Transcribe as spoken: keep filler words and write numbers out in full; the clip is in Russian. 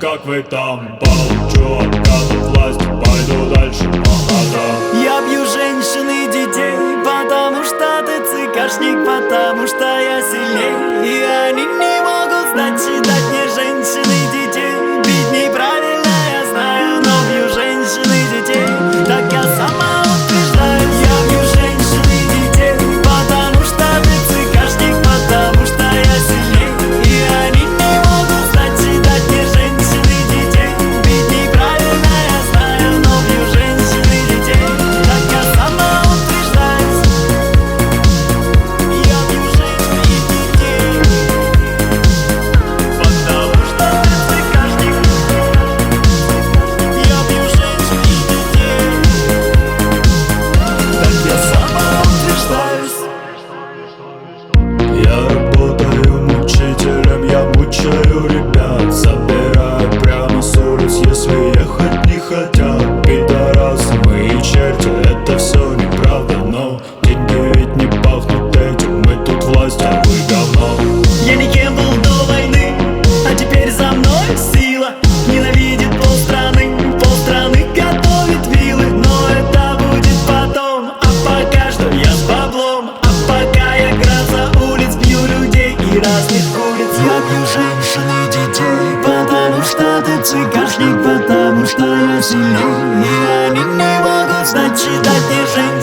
как вы там. Получу откат от власти, пойду дальше по ногам. Я бью женщин и детей, потому что ты цикашник, потому что я сильней. И они не могут знать, считать мне женщин и детей. Бить неправильно, я знаю, но бью женщин и детей. Так я сама утверждаю. Я бью женщин и детей, потому что ты цикашник, потому что я сильней. И они не могут знать, считать мне женщин и детей. Бить неправильно, я знаю, но бью женщин и детей. Так я сама утверждаю. Я бью женщин и детей, потому что ты цикашник. Я бью женщин и детей. Так я сама утверждаюсь. Я работаю учителем, я мучаю ребят. Забираю прямо с улиц, если ехать не хотят. Пидорасы, мы и черти, это все неправда. Но деньги ведь не пахнут этим, мы тут власть, а вы говно. Я никем был до войны, а теперь за мной сила. Ненавидит полстраны, полстраны готовит вилы. Но это будет потом, а пока что я с баблом. А пока я гроза улиц, бью людей и разных куриц. Я бью женщин и детей, потому что ты цикашник, потому что я сильней. И они не могут знать, читать мне женщин.